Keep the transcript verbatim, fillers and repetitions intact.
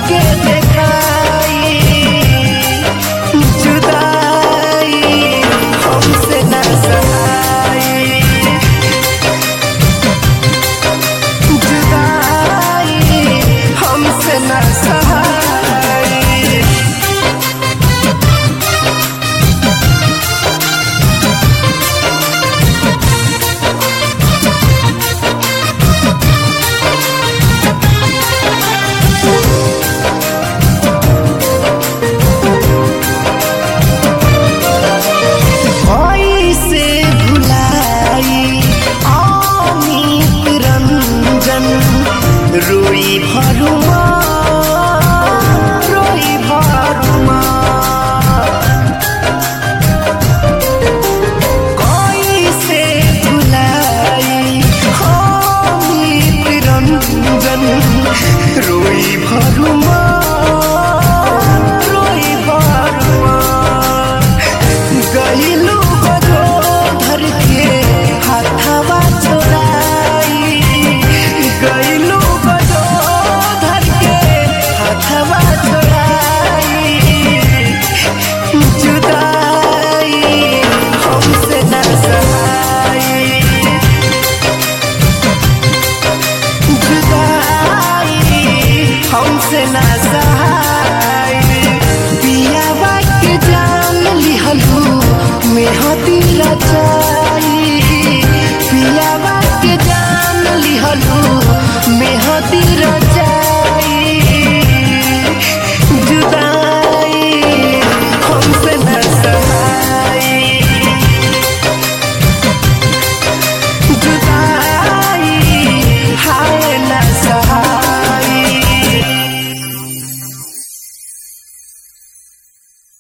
के देखाई जुदाई हमसे न सहाई जुदाई हमसे न सहाई। कैसे भुलाई अमित रंजन रोई भरुमा रोई भरुमा कैसे भुलाई अमित रंजन रोई भरुमा रोई भरुमा गईलू बजो धर के हाथवा छोड़ाई गईलू बजो धर के हाथवा छोड़ाई जुदाई हमसे न सहाई जुदाई हमसे न सहाई। पियावा के जान लिहलू मेहदी रचा